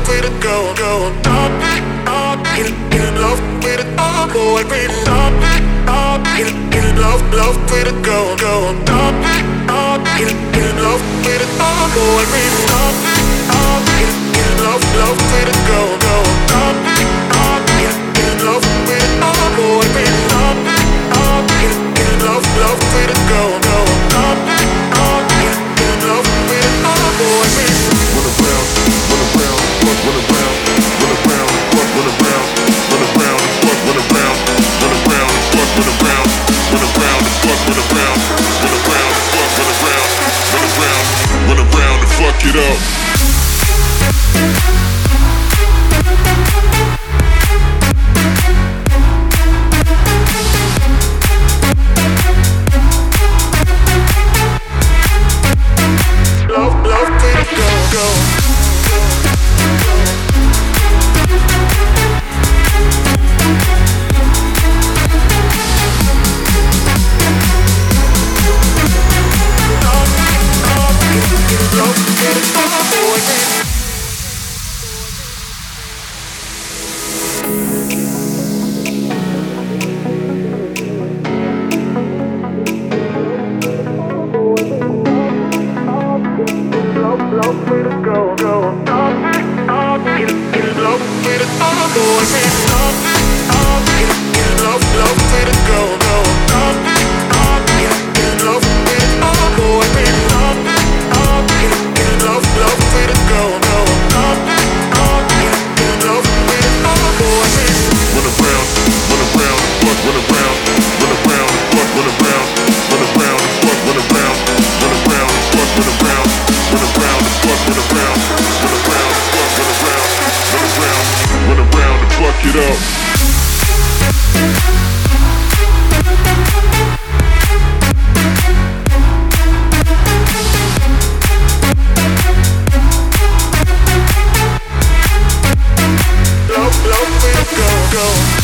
way to go, go. Stop it, get enough way to go, boy, baby. Stop it, get enough way to go, go. Stop it, get enough way to go, boy, baby. Stop it, get enough way to go, go. Stop it, get enough way to go, boy, baby. Stop it, get enough way to go, go. Stop it, get enough way to go, boy, baby. Run around, run around, fuck, run around, run around, fuck, run around, run around, fuck, run around, run around, fuck, run around, run around, fuck, run around, run around, fuck, run around, run around, and fuck it up. Go.